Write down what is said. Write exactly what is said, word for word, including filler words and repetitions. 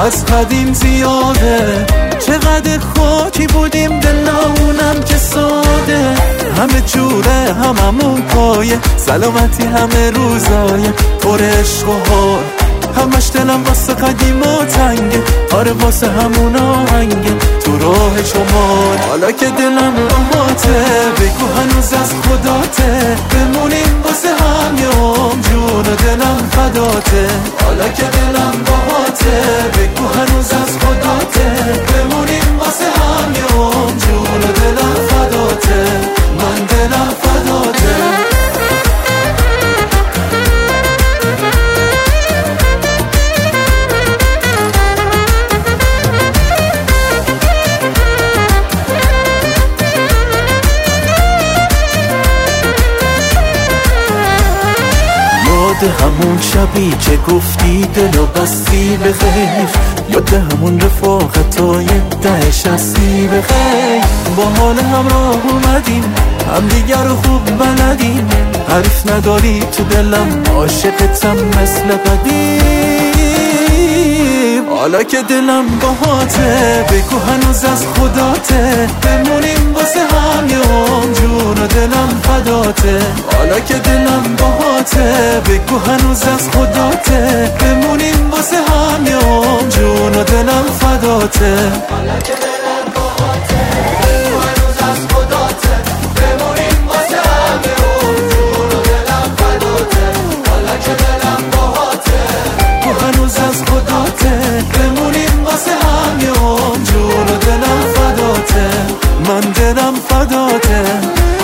از قدیم زیاده. چقدر خاکی بودیم دلمونم که ساده، همه جوره هممون پایه، سلامتی همه روزایه، پر عشق و حال، همش دلم واسه قدیم و تنگه، آره واسه همون آهنگه تو راه شمال. حالا که دلم راحته بگو هنوز از خداته، بمونیم واسه هم یه عمر، جون و دلم فداته. حالا که دلم راحته بگو هنوز از خداته، بمونیم واسه هم یه عمر، جون و دلم فداته، من دلم فداته. یاد همون شبی که گفتی دلو بستی به خیر، یاد همون رفاقتای ده شستی به خیر، با حال همراه اومدیم هم دیگر رو خوب بلدیم، حریف نداری تو دلم عاشقتم مثل قدیم. حالا که دلم باهاته بگو هنوز از خداته، بمونیم واسه هم یه عمر، جون و دلم فداته. حالا که دلم باهاته بگو هنوز از خداته، بمونیم واسه هم یه عمر، جون و دلم فداته. حالا که دلم باهاته بگو هنوز از خداته، بمونیم واسه هم یه عمر، جون و دلم فداته. حالا که دلم باهاته بگو هنوز از خداته، بمونیم واسه هم یه عمر، جون و دلم فداته، من دلم فداته.